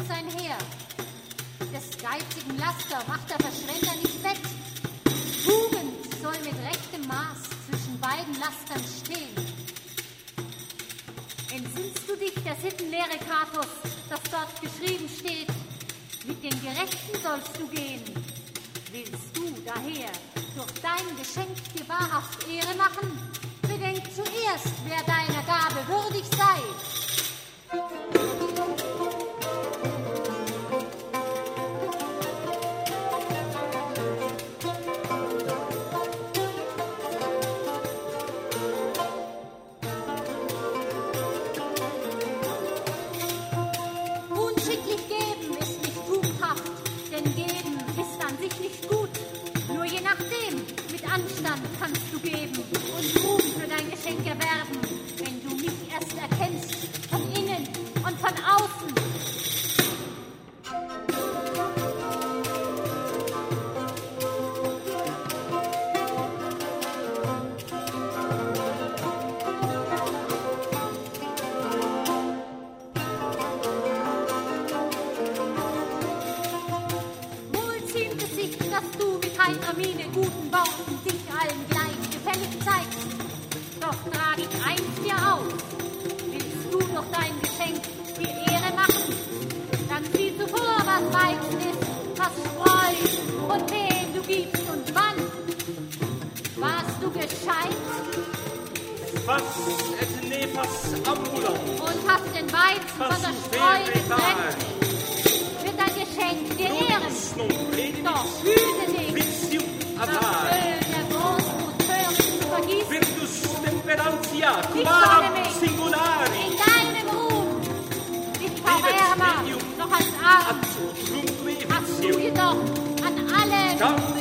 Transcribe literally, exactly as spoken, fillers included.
sein Heer. Des geizigen Laster macht der Verschwender nicht wett. Tugend soll mit rechtem Maß zwischen beiden Lastern stehen. Entsinnst du dich der Sittenlehre, Catus, das dort geschrieben steht? Mit den Gerechten sollst du gehen. Willst du daher durch dein Geschenk dir wahrhaft Ehre machen? Bedenk zuerst, wer deiner Gabe würdig sei. Unschicklich geben ist nicht tugendhaft, denn geben ist an sich nicht gut. Nur je nachdem, mit Anstand kannst du geben und Ruhm für dein Geschenk erwerben, wenn du mich erst erkennst, von innen und von außen. Dass du mit heitrer Miene guten Worten dich allen gleich gefällig zeigst. Doch trag ich eins dir auf. Willst du durch dein Geschenk die Ehre machen, dann sieh zuvor, was Weizen ist, was Spreu und wen du gibst und wann. Warst du gescheit? Was et nefas ambulant. Und hast den Weizen von der Spreu getrennt. Wird dein Geschenk dir ehren. Doch hüte dich, das Öl der Großmut fürst zu vergießen. Virtus temperantia, Ich quam solle mich singulari. in deinem Ruhm, nicht verärmer, noch als Arm, hast du jedoch an alle